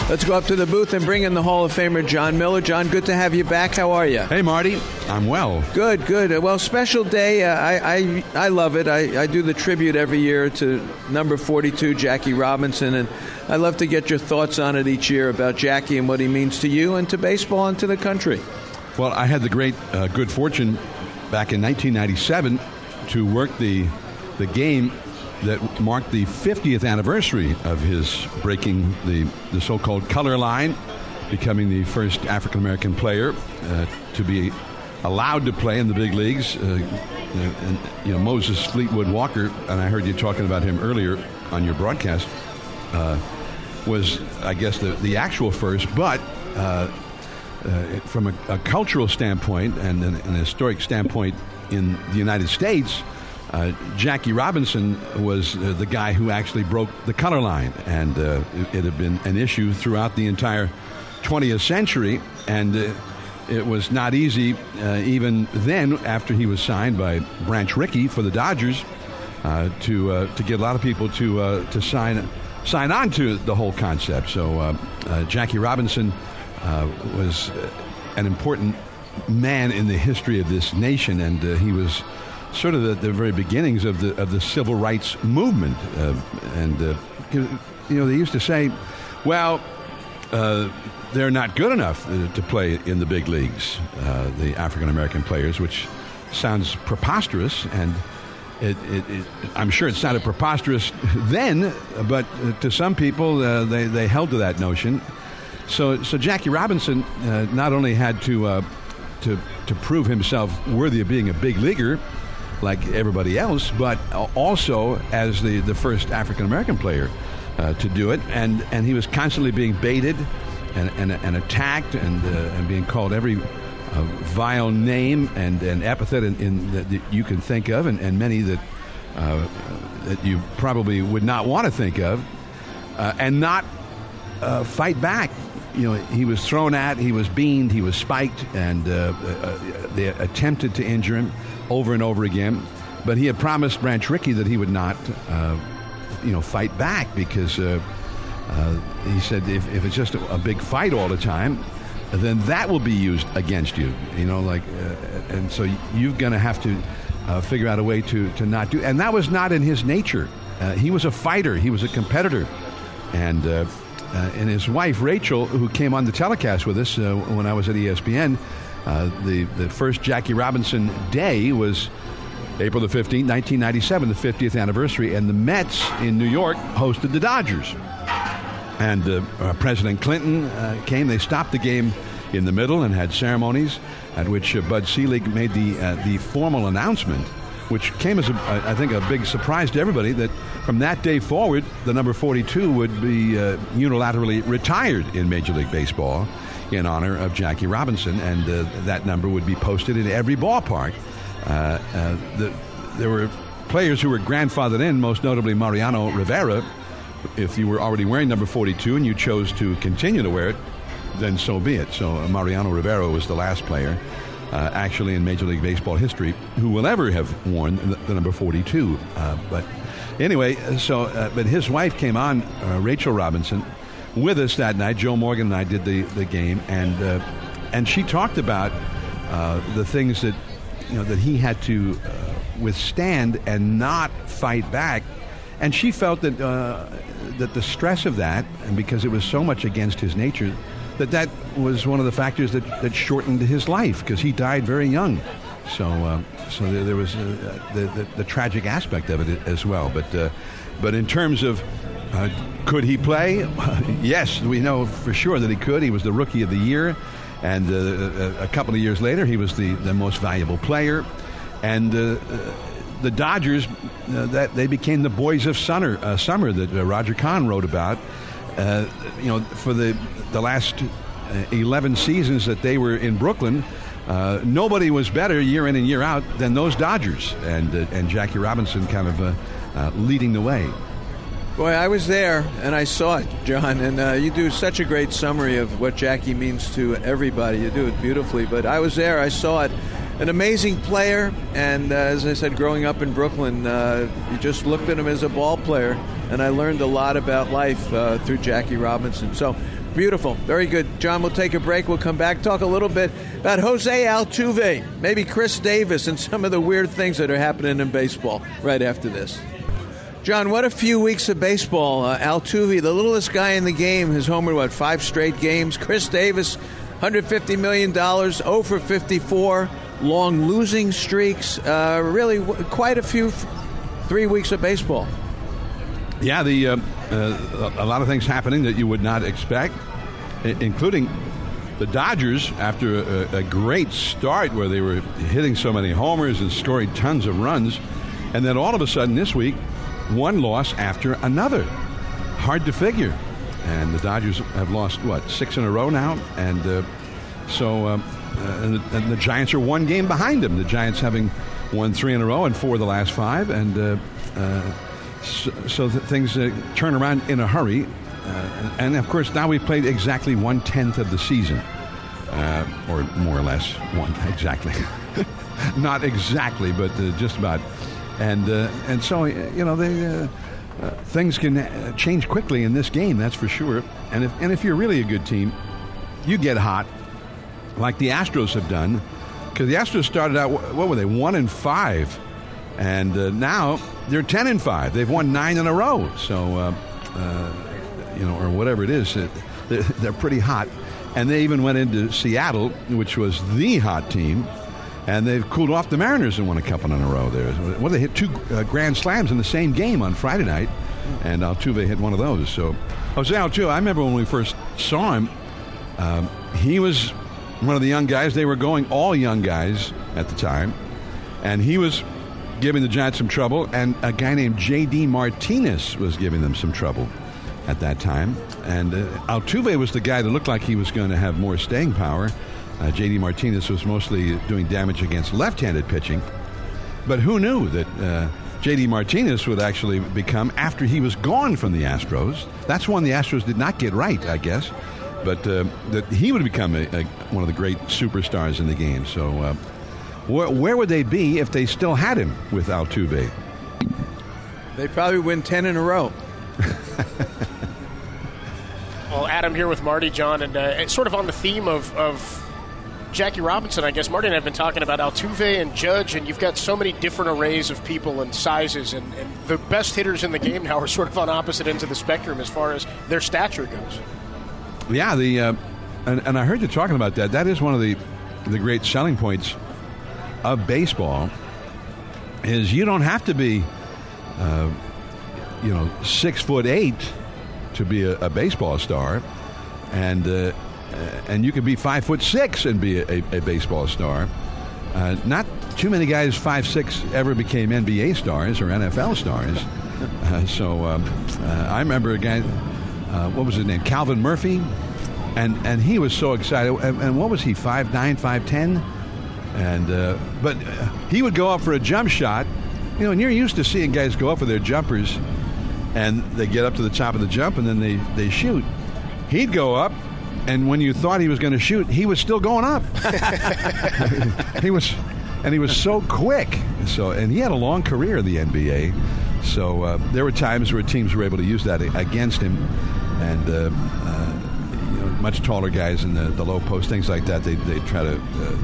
Let's go up to the booth and bring in the Hall of Famer, John Miller. John, good to have you back. How are you? Hey, Marty. I'm well. Good. Well, special day. I love it. I do the tribute every year to number 42, Jackie Robinson, and I love to get your thoughts on it each year about Jackie and what he means to you and to baseball and to the country. Well, I had the great good fortune back in 1997 to work the game that marked the 50th anniversary of his breaking the so-called color line, becoming the first African-American player to be allowed to play in the big leagues. Moses Fleetwood Walker, and I heard you talking about him earlier on your broadcast, was, I guess, the actual first, but from a cultural standpoint and an historic standpoint in the United States, Jackie Robinson was the guy who actually broke the color line, and it had been an issue throughout the entire 20th century, and it was not easy even then, after he was signed by Branch Rickey for the Dodgers, to get a lot of people to sign on to the whole concept. So Jackie Robinson was an important man in the history of this nation, and he was sort of the very beginnings of the civil rights movement. They used to say, well, they're not good enough to play in the big leagues, the African-American players, which sounds preposterous, and I'm sure it sounded preposterous then, but to some people, they held to that notion. So Jackie Robinson not only had to prove himself worthy of being a big leaguer like everybody else, but also as the first African-American player to do it, and he was constantly being baited and attacked and being called every vile name and epithet that you can think of, and many that you probably would not want to think of, and not fight back. He was thrown at, he was beamed, he was spiked, and they attempted to injure him over and over again. But he had promised Branch Rickey that he would not, fight back, because he said if it's just a big fight all the time, then that will be used against you. And so you're going to have to figure out a way to not do. And that was not in his nature. He was a fighter. He was a competitor, and his wife, Rachel, who came on the telecast with us when I was at ESPN, the first Jackie Robinson day was April the 15th, 1997, the 50th anniversary, and the Mets in New York hosted the Dodgers. And President Clinton came. They stopped the game in the middle and had ceremonies at which Bud Selig made the formal announcement, which came as, I think, a big surprise to everybody, that from that day forward, the number 42 would be unilaterally retired in Major League Baseball in honor of Jackie Robinson, and that number would be posted in every ballpark. There were players who were grandfathered in, most notably Mariano Rivera. If you were already wearing number 42 and you chose to continue to wear it, then so be it. So Mariano Rivera was the last player actually in Major League Baseball history who will ever have worn the number 42. But anyway, but his wife came on, Rachel Robinson, with us that night. Joe Morgan and I did the game, and she talked about the things that that he had to withstand and not fight back, and she felt that that the stress of that, and because it was so much against his nature, that was one of the factors that shortened his life, because he died very young. So there was the tragic aspect of it as well. But in terms of could he play? Yes, we know for sure that he could. He was the Rookie of the Year, and a couple of years later, he was the most valuable player. And the Dodgers, that they became the boys of summer that Roger Kahn wrote about. For the last 11 seasons that they were in Brooklyn, nobody was better year in and year out than those Dodgers, and Jackie Robinson kind of leading the way. Boy, I was there, and I saw it, John, and you do such a great summary of what Jackie means to everybody. You do it beautifully, but I was there, I saw it. An amazing player, and as I said, growing up in Brooklyn, you just looked at him as a ball player. and I learned a lot about life through Jackie Robinson. So beautiful. Very good. John, we'll take a break. We'll come back, talk a little bit about Jose Altuve, maybe Chris Davis, and some of the weird things that are happening in baseball right after this. John, what a few weeks of baseball. Altuve, the littlest guy in the game, has homered, 5 straight games. Chris Davis, $150 million, 0 for 54, long losing streaks. Really quite a few 3 weeks of baseball. Yeah, a lot of things happening that you would not expect, including the Dodgers, after a great start where they were hitting so many homers and scoring tons of runs. And then all of a sudden this week, one loss after another. Hard to figure. And the Dodgers have lost, 6 in a row now? And and the Giants are 1 game behind them. The Giants having won 3 in a row and 4 of the last 5. And so things turn around in a hurry. And, of course, now we've played exactly 1/10 of the season. Or more or less, exactly. Not exactly, but just about. And so, things can change quickly in this game, that's for sure. And if you're really a good team, you get hot, like the Astros have done. Because the Astros started out, what were they, 1-5. And now they're 10-5. They've won 9 in a row. So, or whatever it is, they're pretty hot. And they even went into Seattle, which was the hot team, and they've cooled off the Mariners and won a couple in a row there. Well, they hit 2 grand slams in the same game on Friday night, and Altuve hit one of those. So Jose Altuve, I remember when we first saw him, he was one of the young guys. They were going all young guys at the time, and he was giving the Giants some trouble, and a guy named J.D. Martinez was giving them some trouble at that time. And Altuve was the guy that looked like he was going to have more staying power. J.D. Martinez was mostly doing damage against left-handed pitching. But who knew that J.D. Martinez would actually become, after he was gone from the Astros, that's one the Astros did not get right, I guess, but that he would become one of the great superstars in the game. So where would they be if they still had him with Altuve? They'd probably win 10 in a row. Well, Adam here with Marty, John, and sort of on the theme of Jackie Robinson, I guess Marty and I have been talking about Altuve and Judge, and you've got so many different arrays of people and sizes, and the best hitters in the game now are sort of on opposite ends of the spectrum as far as their stature goes. Yeah, and I heard you talking about that. That is one of the great selling points of baseball, is you don't have to be 6'8" to be a baseball star, and you could be 5'6" and be a baseball star. Not too many guys 5'6" ever became NBA stars or NFL stars. I remember a guy, what was his name, Calvin Murphy, and he was so excited. And what was he, 5'9", 5'10"? And but he would go up for a jump shot. And you're used to seeing guys go up for their jumpers, and they get up to the top of the jump, and then they shoot. He'd go up, and when you thought he was going to shoot, he was still going up. He was so quick. And he had a long career in the NBA. So there were times where teams were able to use that against him, and much taller guys in the low post, things like that. They try to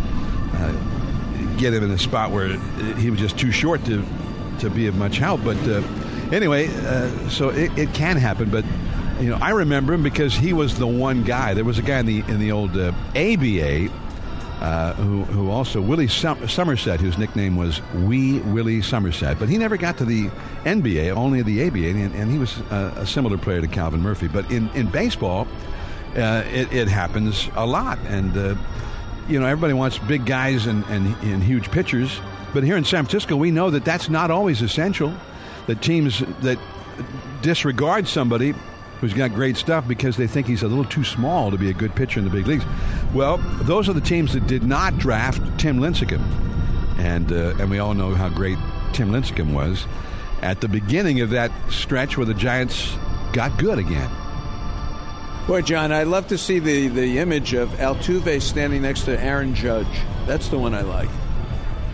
get him in a spot where he was just too short to be of much help. But anyway, so it can happen. But I remember him because he was the one guy. There was a guy in the old ABA who also, Willie Somerset, whose nickname was Wee Willie Somerset. But he never got to the NBA, only the ABA, and he was a similar player to Calvin Murphy. But in baseball, it happens a lot. And everybody wants big guys and huge pitchers. But here in San Francisco, we know that that's not always essential. That teams that disregard somebody who's got great stuff because they think he's a little too small to be a good pitcher in the big leagues. Well, those are the teams that did not draft Tim Lincecum. And we all know how great Tim Lincecum was at the beginning of that stretch where the Giants got good again. Boy, John, I'd love to see the image of Altuve standing next to Aaron Judge. That's the one I like.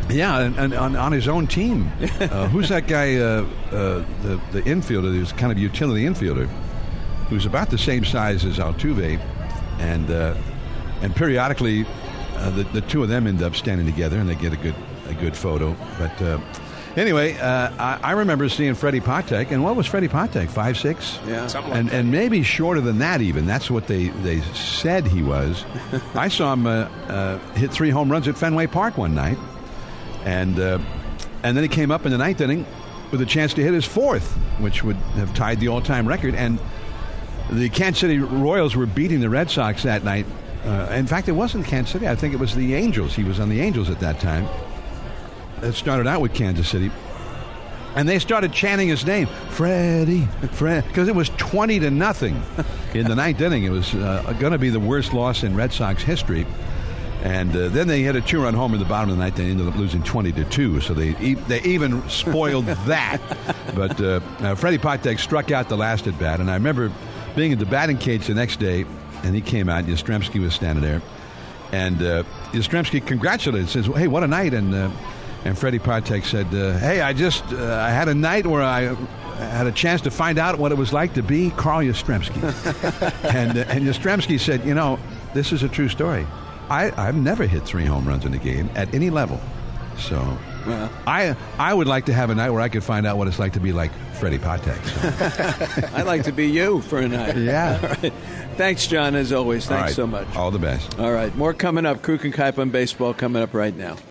Yeah, and on his own team. Who's that guy, the infielder, who's kind of utility infielder, who's about the same size as Altuve, and periodically the two of them end up standing together and they get a good photo. But anyway, I remember seeing Freddie Patek, and what was Freddie Patek, 5'6"? Yeah, something like that. And maybe shorter than that even. That's what they said he was. I saw him hit 3 home runs at Fenway Park one night. And then he came up in the 9th inning with a chance to hit his 4th, which would have tied the all-time record. And the Kansas City Royals were beating the Red Sox that night. In fact, it wasn't Kansas City. I think it was the Angels. He was on the Angels at that time. It started out with Kansas City. And they started chanting his name, Freddie, because it was 20-0 in the 9th inning. It was going to be the worst loss in Red Sox history. And then they hit a 2-run homer in the bottom of the 9th. They ended up losing 20-2, so they even spoiled that. But Freddie Patek struck out the last at bat, and I remember being in the batting cage the next day, and he came out. Yastrzemski was standing there, and Yastrzemski congratulated, says, "Hey, what a night!" And Freddie Patek said, "Hey, I had a night where I had a chance to find out what it was like to be Carl Yastrzemski." and Yastrzemski said, "You know, this is a true story. I've never hit 3 home runs in a game at any level. So I would like to have a night where I could find out what it's like to be like Freddie Patek." So. I'd like to be you for a night. Yeah. All right. Thanks, John, as always. Thanks so much. All the best. All right. More coming up. Kruk and Kuip on baseball coming up right now.